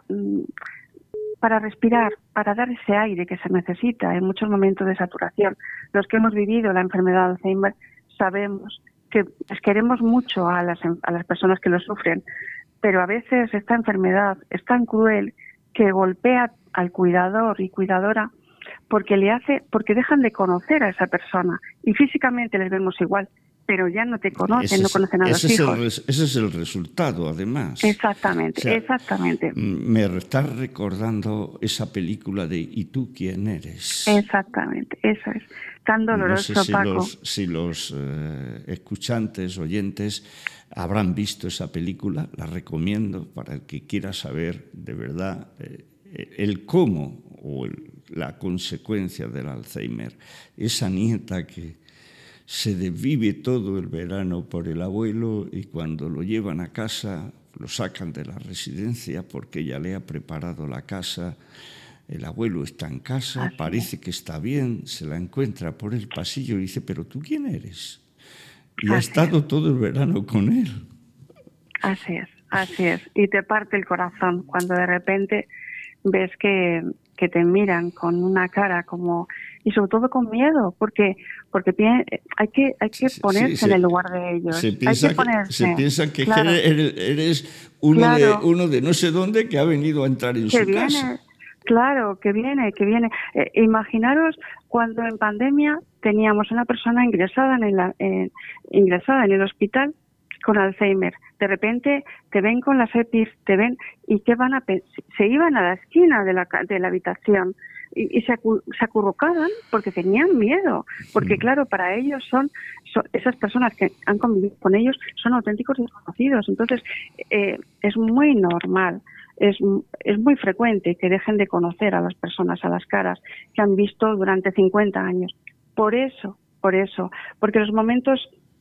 para respirar, para dar ese aire que se necesita en muchos momentos de saturación. Los que hemos vivido la enfermedad de Alzheimer sabemos que queremos mucho a las, a las personas que lo sufren, pero a veces esta enfermedad es tan cruel que golpea al cuidador y cuidadora porque le hace, porque dejan de conocer a esa persona y físicamente les vemos igual, pero ya no te conocen, ese no es, conocen a los ese hijos. Es el, ese es el resultado, además. Exactamente, o sea, exactamente. Me estás recordando esa película de ¿Y tú quién eres? Exactamente, eso es. Tan doloroso, no sé si Paco. Los, si los eh, escuchantes, oyentes, habrán visto esa película. La recomiendo para el que quiera saber de verdad eh, el cómo o el, la consecuencia del Alzheimer. Esa nieta que se desvive todo el verano por el abuelo y cuando lo llevan a casa lo sacan de la residencia porque ella le ha preparado la casa. El abuelo está en casa, Así parece es. que está bien, se la encuentra por el pasillo y dice, ¿pero tú quién eres? Y Así ha estado es. todo el verano con él. Así es, así es. Y te parte el corazón cuando de repente ves que, que te miran con una cara como... Y sobre todo con miedo, porque porque hay que hay que ponerse sí, sí, en el lugar de ellos. Se piensa hay que, ponerse. que, se piensa que claro. eres, eres uno, claro. de, uno de no sé dónde que ha venido a entrar en que su viene, casa. Claro, que viene, que viene. Eh, imaginaros cuando en pandemia teníamos una persona ingresada en el, eh, ingresada en el hospital con Alzheimer. De repente te ven con las EPIs, te ven y qué van a se iban a la esquina de la de la habitación y, y se, acu, se acurrucaban porque tenían miedo, porque claro, para ellos son, son esas personas que han convivido con ellos son auténticos desconocidos. Entonces eh, es muy normal. Es, es muy frecuente que dejen de conocer a las personas a las caras que han visto durante cincuenta años. Por eso, por eso, porque los momentos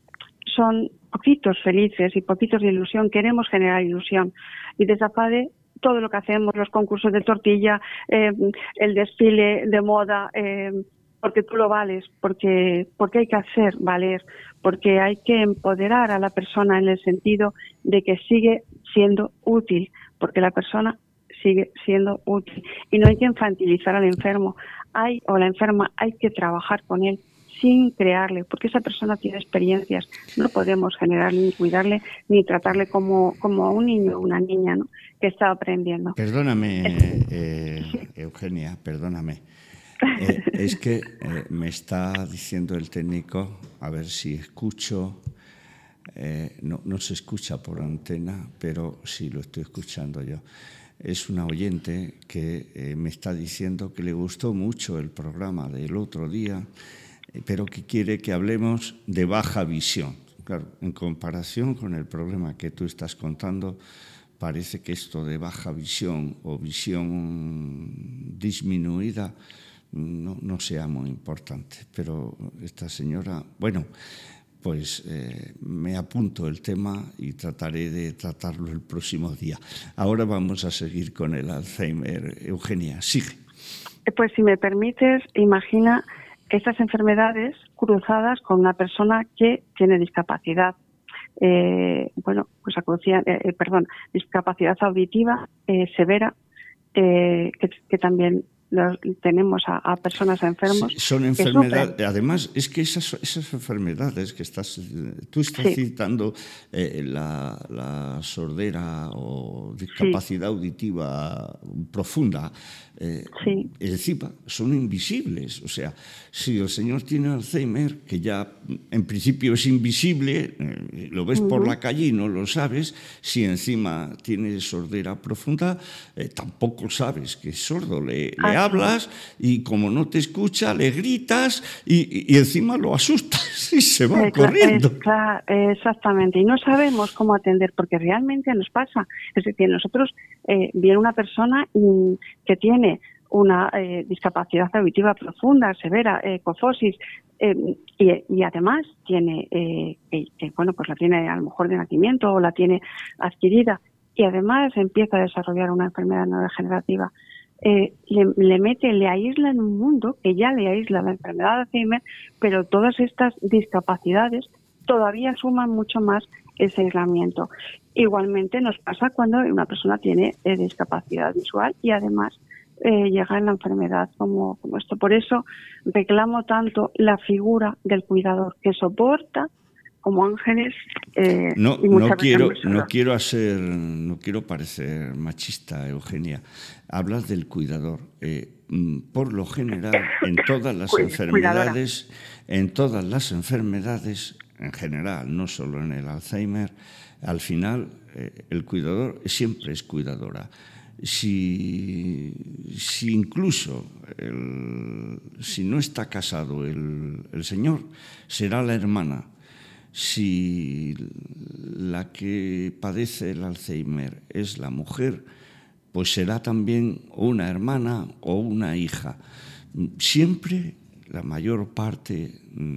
son poquitos felices y poquitos de ilusión, queremos generar ilusión. Y desde APADE, todo lo que hacemos, los concursos de tortilla, eh, el desfile de moda, eh, porque tú lo vales, porque, porque hay que hacer valer, porque hay que empoderar a la persona en el sentido de que sigue siendo útil, porque la persona sigue siendo útil y no hay que infantilizar al enfermo hay o la enferma, hay que trabajar con él sin crearle, porque esa persona tiene experiencias, no podemos generar ni cuidarle ni tratarle como, como a un niño o una niña, ¿no?, que está aprendiendo. Perdóname, eh, sí. Eugenia, perdóname. Eh, es que eh, me está diciendo el técnico, a ver si escucho. Eh, no, no se escucha por antena, pero sí lo estoy escuchando yo. Es una oyente que eh, me está diciendo que le gustó mucho el programa del otro día, eh, pero que quiere que hablemos de baja visión. Claro, en comparación con el problema que tú estás contando, parece que esto de baja visión o visión disminuida no, no sea muy importante. Pero esta señora, bueno... pues eh, me apunto el tema y trataré de tratarlo el próximo día. Ahora vamos a seguir con el Alzheimer. Eugenia, sigue. Pues si me permites, imagina estas enfermedades cruzadas con una persona que tiene discapacidad. Eh, bueno, pues acucia, eh, perdón, discapacidad auditiva eh, severa, eh, que, que también los, tenemos a, a personas enfermos. Sí, son enfermedades, además es que esas, esas enfermedades que estás, tú estás sí. citando, eh, la, la sordera o discapacidad sí. auditiva profunda, eh, sí. encima son invisibles. O sea, si el señor tiene Alzheimer, que ya en principio es invisible, eh, lo ves uh-huh. por la calle y no lo sabes, si encima tiene sordera profunda, eh, tampoco sabes que es sordo, le, le hablas y como no te escucha le gritas y, y encima lo asustas y se va eh, corriendo. Es, claro, exactamente, y no sabemos cómo atender porque realmente nos pasa. Es decir, nosotros eh, viene una persona y, que tiene una eh, discapacidad auditiva profunda, severa, eh, cofosis, eh, y, y además tiene, eh, eh, bueno, pues la tiene a lo mejor de nacimiento o la tiene adquirida y además empieza a desarrollar una enfermedad neurodegenerativa. Eh, le, le mete, le aísla en un mundo que ya le aísla la enfermedad de Alzheimer, pero todas estas discapacidades todavía suman mucho más ese aislamiento. Igualmente nos pasa cuando una persona tiene eh, discapacidad visual y además eh, llega en la enfermedad como, como esto. Por eso reclamo tanto la figura del cuidador que soporta como ángeles eh, no, y muchas no quiero, veces muy no solos. quiero hacer, no quiero parecer machista, Eugenia. Hablas del cuidador. Eh, por lo general, en todas las Cuidadora. enfermedades, en todas las enfermedades, en general, no solo en el Alzheimer, al final eh, el cuidador siempre es cuidadora. Si, si incluso el, si no está casado el, el señor, será la hermana. Si la que padece el Alzheimer es la mujer, pues será también una hermana o una hija. Siempre la mayor parte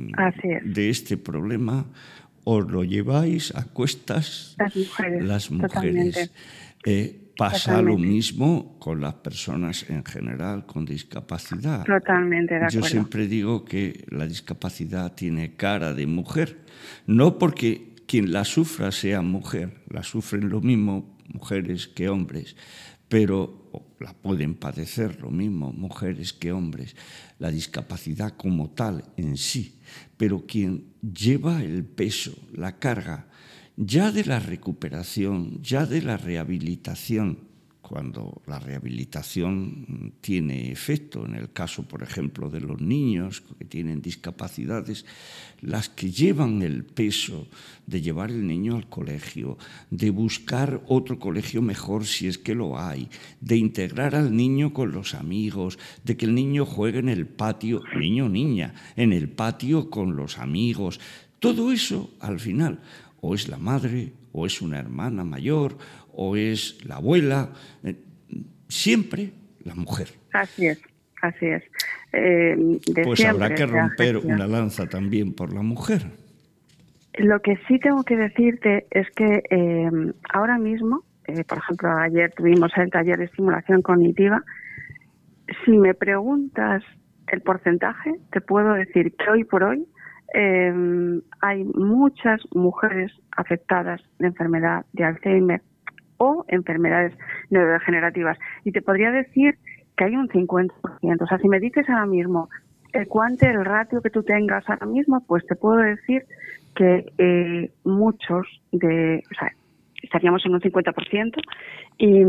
de este problema os lo lleváis a cuestas las mujeres. Las Totalmente. mujeres. Eh, pasa Totalmente. lo mismo con las personas en general con discapacidad. Totalmente de acuerdo. Yo siempre digo que la discapacidad tiene cara de mujer, no porque quien la sufra sea mujer, la sufren lo mismo mujeres que hombres, pero la pueden padecer lo mismo mujeres que hombres, la discapacidad como tal en sí, pero quien lleva el peso, la carga, ya de la recuperación, ya de la rehabilitación, cuando la rehabilitación tiene efecto, en el caso, por ejemplo, de los niños que tienen discapacidades, las que llevan el peso de llevar el niño al colegio, de buscar otro colegio mejor si es que lo hay, de integrar al niño con los amigos, de que el niño juegue en el patio, niño o niña, en el patio con los amigos, todo eso al final o es la madre, o es una hermana mayor, o es la abuela, eh, siempre la mujer. Así es, así es. Eh, de pues siempre, habrá que o sea, romper gestión. una lanza también por la mujer. Lo que sí tengo que decirte es que eh, ahora mismo, eh, por ejemplo, ayer tuvimos el taller de estimulación cognitiva. Si me preguntas el porcentaje, te puedo decir que hoy por hoy eh, hay muchas mujeres afectadas de enfermedad de Alzheimer o enfermedades neurodegenerativas. Y te podría decir que hay un cincuenta por ciento. O sea, si me dices ahora mismo el cuánto, el ratio que tú tengas ahora mismo, pues te puedo decir que eh, muchos de... O sea, estaríamos en un cincuenta por ciento y...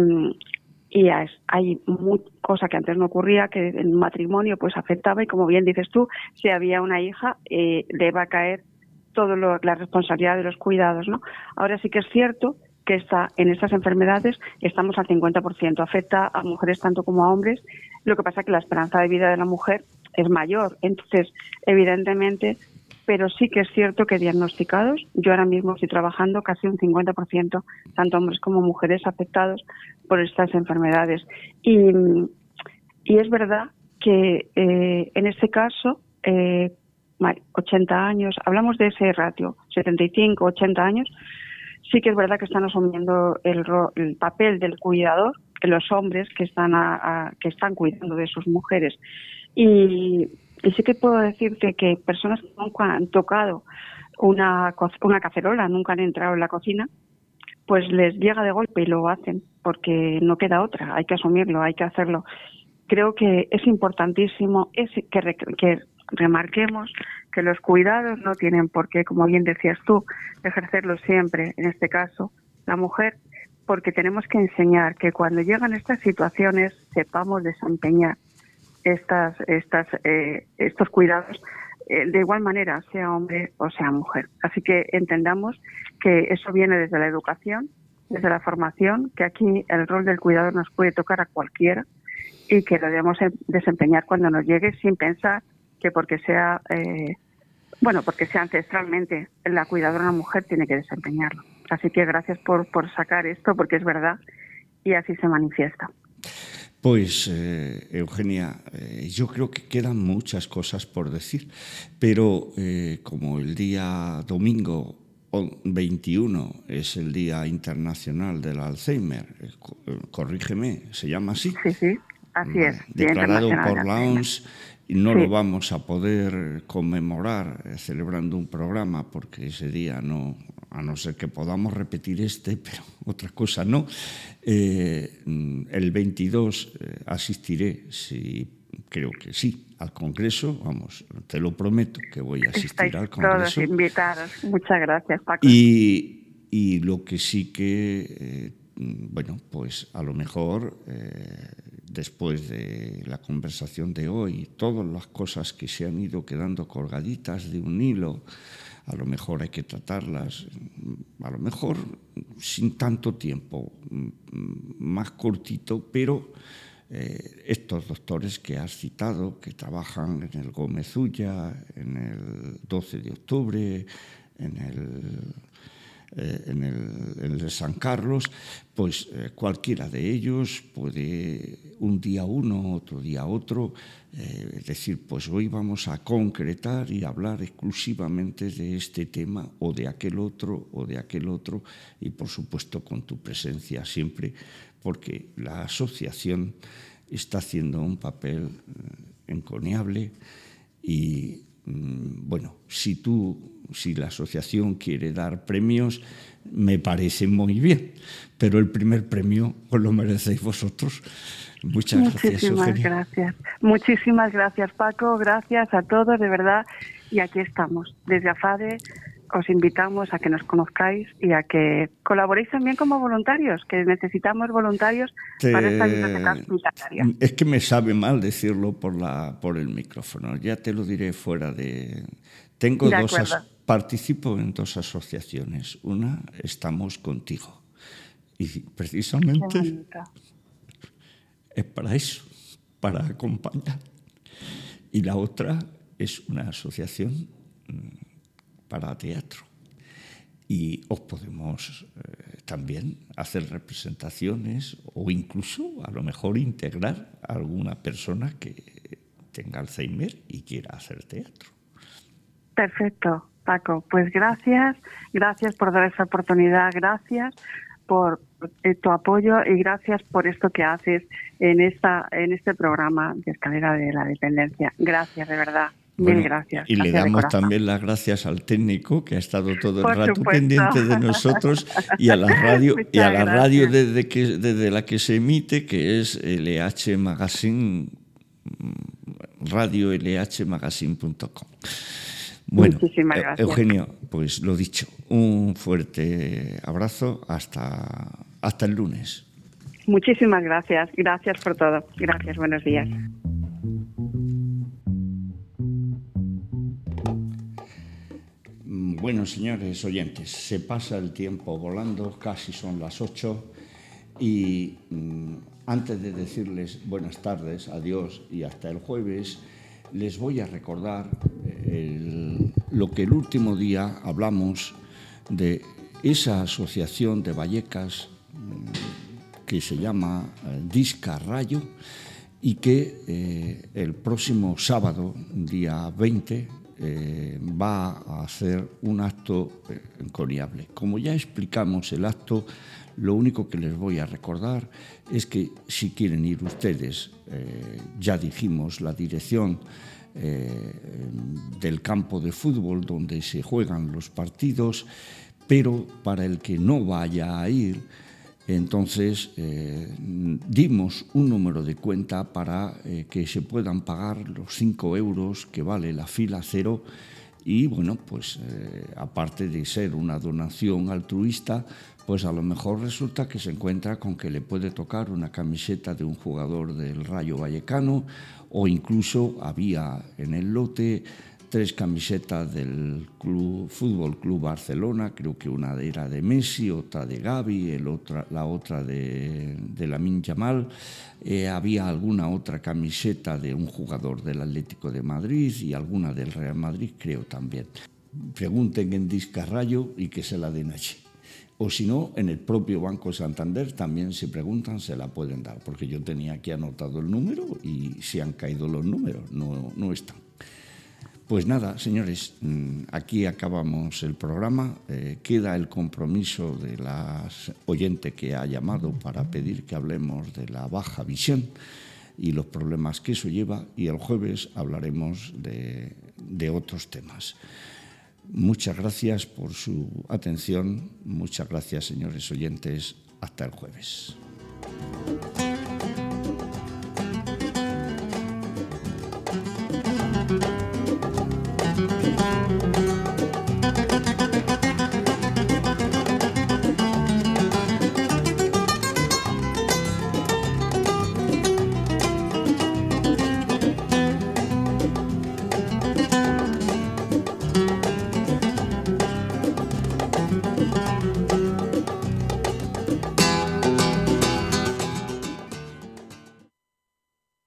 Y hay mucha cosa que antes no ocurría, que en un matrimonio pues afectaba, y como bien dices tú, si había una hija, eh, le va a caer toda la responsabilidad de los cuidados, ¿no? Ahora sí que es cierto que está en estas enfermedades estamos al cincuenta por ciento, afecta a mujeres tanto como a hombres, lo que pasa es que la esperanza de vida de la mujer es mayor, entonces evidentemente, pero sí que es cierto que diagnosticados, yo ahora mismo estoy trabajando casi un cincuenta por ciento, tanto hombres como mujeres afectados por estas enfermedades. Y, y es verdad que eh, en este caso, eh, ochenta años, hablamos de ese ratio, setenta y cinco, ochenta años, sí que es verdad que están asumiendo el, el papel del cuidador, los hombres que están, a, a, que están cuidando de sus mujeres. Y, y sí que puedo decirte que personas que nunca han tocado una, una cacerola, nunca han entrado en la cocina, pues les llega de golpe y lo hacen, porque no queda otra, hay que asumirlo, hay que hacerlo. Creo que es importantísimo es que, re, que remarquemos que los cuidados no tienen por qué, como bien decías tú, ejercerlos siempre, en este caso, la mujer, porque tenemos que enseñar que cuando llegan estas situaciones sepamos desempeñar estas, estas, eh, estos cuidados eh, de igual manera, sea hombre o sea mujer. Así que entendamos que eso viene desde la educación, desde la formación, que aquí el rol del cuidador nos puede tocar a cualquiera y que lo debemos desempeñar cuando nos llegue, sin pensar que porque sea eh, bueno, porque sea ancestralmente la cuidadora una mujer tiene que desempeñarlo. Así que gracias por, por sacar esto, porque es verdad y así se manifiesta. Pues, eh, Eugenia, eh, yo creo que quedan muchas cosas por decir, pero eh, como el día domingo veintiuno es el Día Internacional del Alzheimer, eh, corrígeme, ¿se llama así? Sí, sí, así vale. es. Declarado por la O M S, y no sí. lo vamos a poder conmemorar eh, celebrando un programa, porque ese día no, a no ser que podamos repetir este, pero otra cosa no. Eh, el veintidós eh, asistiré, si creo que sí, al Congreso, vamos, te lo prometo que voy a asistir Estáis al Congreso. todos invitados. Muchas gracias, Paco. Y, y lo que sí que, eh, bueno, pues a lo mejor eh, después de la conversación de hoy, todas las cosas que se han ido quedando colgaditas de un hilo, a lo mejor hay que tratarlas, a lo mejor sin tanto tiempo, más cortito, pero eh, estos doctores que has citado, que trabajan en el Gómez Ulla, en el doce de octubre, en el, eh, en el, en el San Carlos, pues eh, cualquiera de ellos puede un día uno, otro día otro, eh, decir, pues hoy vamos a concretar y hablar exclusivamente de este tema o de aquel otro o de aquel otro, y por supuesto con tu presencia siempre, porque la asociación está haciendo un papel encomiable y, bueno, si tú, si la asociación quiere dar premios, me parece muy bien, pero el primer premio os lo merecéis vosotros. Muchas gracias, Muchísimas Eugenia. gracias. Muchísimas gracias, Paco. Gracias a todos, de verdad. Y aquí estamos, desde AFADE. Os invitamos a que nos conozcáis y a que colaboréis también como voluntarios, que necesitamos voluntarios Te... para esta biblioteca hospitalaria. Es que me sabe mal decirlo por la por el micrófono. Ya te lo diré fuera de... Tengo de dos... As... Participo en dos asociaciones. Una, Estamos Contigo. Y precisamente es para eso, para acompañar. Y la otra es una asociación para teatro. Y os podemos eh, también hacer representaciones o incluso a lo mejor integrar a alguna persona que tenga Alzheimer y quiera hacer teatro. Perfecto, Paco. Pues gracias, gracias por dar esa oportunidad, gracias por eh, tu apoyo y gracias por esto que haces en esta en este programa de Escalera de la Dependencia. Gracias, de verdad. Bueno, Mil gracias. y gracias le damos también las gracias al técnico que ha estado todo el Por rato supuesto. pendiente de nosotros y a la radio y a la radio desde que desde la que se emite, que es L H Magazine, radio L H magazine punto com. Bueno, muchísimas gracias. Eugenio, pues lo dicho, un fuerte abrazo hasta hasta el lunes. Muchísimas gracias. Gracias por todo. Gracias. Buenos días. Bueno, señores oyentes, se pasa el tiempo volando, casi son las ocho y mmm, antes de decirles buenas tardes, adiós y hasta el jueves, les voy a recordar el, lo que el último día hablamos de esa asociación de Vallecas mmm, que se llama eh, Discarrayo y que eh, el próximo sábado, día veinte, Eh, va a hacer un acto eh, encomiable. Como ya explicamos el acto, lo único que les voy a recordar es que si quieren ir ustedes, eh, ya dijimos la dirección eh, del campo de fútbol donde se juegan los partidos, pero para el que no vaya a ir, entonces eh, dimos un número de cuenta para eh, que se puedan pagar los cinco euros que vale la fila cero y bueno, pues eh, aparte de ser una donación altruista, pues a lo mejor resulta que se encuentra con que le puede tocar una camiseta de un jugador del Rayo Vallecano o incluso había en el lote tres camisetas del Club, Fútbol Club Barcelona, creo que una era de Messi, otra de Gavi, el otra, la otra de, de Lamine Yamal. Eh, había alguna otra camiseta de un jugador del Atlético de Madrid y alguna del Real Madrid, creo también. Pregunten en Discarrayo y que se la den allí. O si no, en el propio Banco Santander también si preguntan se la pueden dar, porque yo tenía aquí anotado el número y se han caído los números, no, no están. Pues nada, señores, aquí acabamos el programa. Eh, queda el compromiso de la oyente que ha llamado para pedir que hablemos de la baja visión y los problemas que eso lleva, y el jueves hablaremos de, de otros temas. Muchas gracias por su atención. Muchas gracias, señores oyentes. Hasta el jueves.